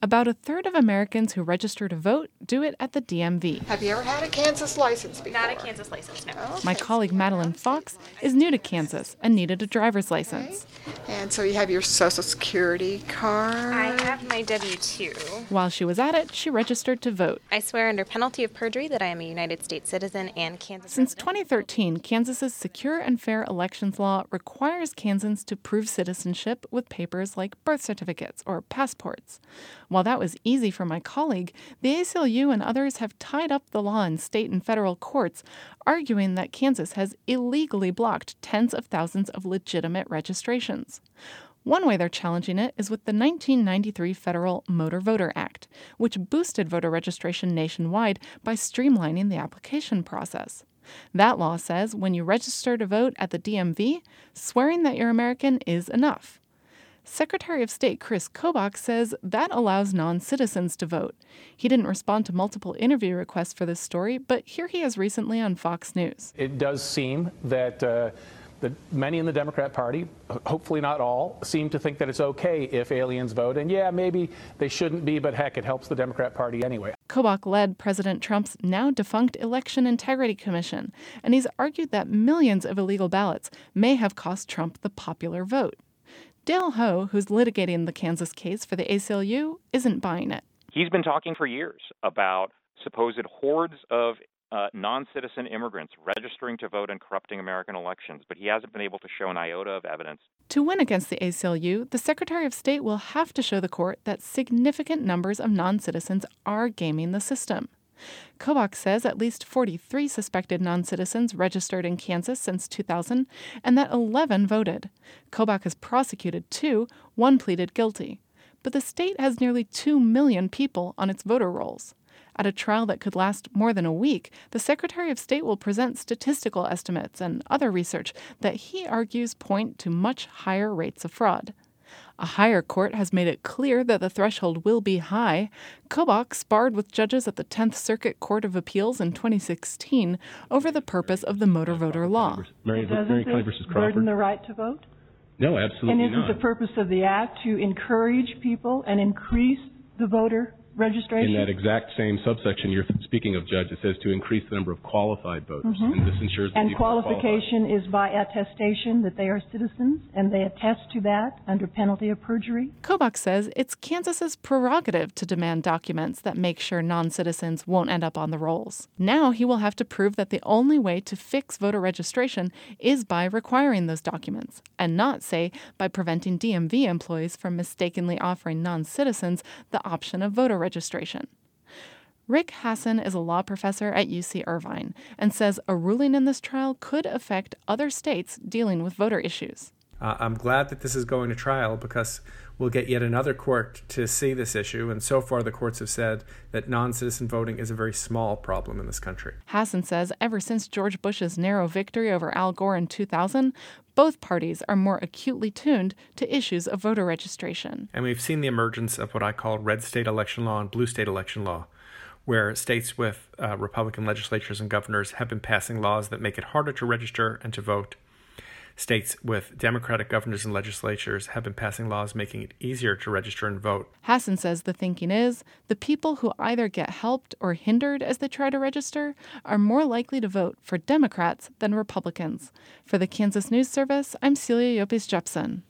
About a third of Americans who register to vote do it at the DMV. Have you ever had a Kansas license before? Not a Kansas license, no. Okay, My colleague Madeline Fox is new to Kansas and needed a driver's license. And so you have your Social Security card? I have my W-2. While she was at it, she registered to vote. I swear under penalty of perjury that I am a United States citizen and Kansas Since resident. 2013, Kansas's Secure and Fair Elections law requires Kansans to prove citizenship with papers like birth certificates or passports. While that was easy for my colleague, the ACLU and others have tied up the law in state and federal courts, arguing that Kansas has illegally blocked tens of thousands of legitimate registrations. One way they're challenging it is with the 1993 Federal Motor Voter Act, which boosted voter registration nationwide by streamlining the application process. That law says when you register to vote at the DMV, swearing that you're American is enough. Secretary of State Chris Kobach says that allows non-citizens to vote. He didn't respond to multiple interview requests for this story, but here he is recently on Fox News. It does seem that many in the Democrat Party, hopefully not all, seem to think that it's okay if aliens vote. And yeah, maybe they shouldn't be, but heck, it helps the Democrat Party anyway. Kobach led President Trump's now defunct Election Integrity Commission, and he's argued that millions of illegal ballots may have cost Trump the popular vote. Dale Ho, who's litigating the Kansas case for the ACLU, isn't buying it. He's been talking for years about supposed hordes of non-citizen immigrants registering to vote and corrupting American elections, but he hasn't been able to show an iota of evidence. To win against the ACLU, the Secretary of State will have to show the court that significant numbers of non-citizens are gaming the system. Kobach says at least 43 suspected non-citizens registered in Kansas since 2000, and that 11 voted. Kobach has prosecuted 2, 1 pleaded guilty. But the state has nearly 2 million people on its voter rolls. At a trial that could last more than a week, the Secretary of State will present statistical estimates and other research that he argues point to much higher rates of fraud. A higher court has made it clear that the threshold will be high. Kobach sparred with judges at the 10th Circuit Court of Appeals in 2016 over the purpose of the motor voter law. Mary Kelly versus Crawford. Burden the right to vote? No, absolutely not. And isn't the purpose of the act to encourage people and increase the voter registration? In that exact same subsection you're speaking of, Judge, it says to increase the number of qualified voters. And this ensures that and people are qualification is by attestation that they are citizens, and they attest to that under penalty of perjury. Kobach says it's Kansas's prerogative to demand documents that make sure non-citizens won't end up on the rolls. Now he will have to prove that the only way to fix voter registration is by requiring those documents, and not, say, by preventing DMV employees from mistakenly offering non-citizens the option of voter registration. Rick Hassan is a law professor at UC Irvine and says a ruling in this trial could affect other states dealing with voter issues. I'm glad that this is going to trial because we'll get yet another court to see this issue, and so far the courts have said that non-citizen voting is a very small problem in this country. Hassan says ever since George Bush's narrow victory over Al Gore in 2000, both parties are more acutely tuned to issues of voter registration. And we've seen the emergence of what I call red state election law and blue state election law, where states with Republican legislatures and governors have been passing laws that make it harder to register and to vote. States with Democratic governors and legislatures have been passing laws making it easier to register and vote. Hassan says the thinking is the people who either get helped or hindered as they try to register are more likely to vote for Democrats than Republicans. For the Kansas News Service, I'm Celia Yopes Jepson.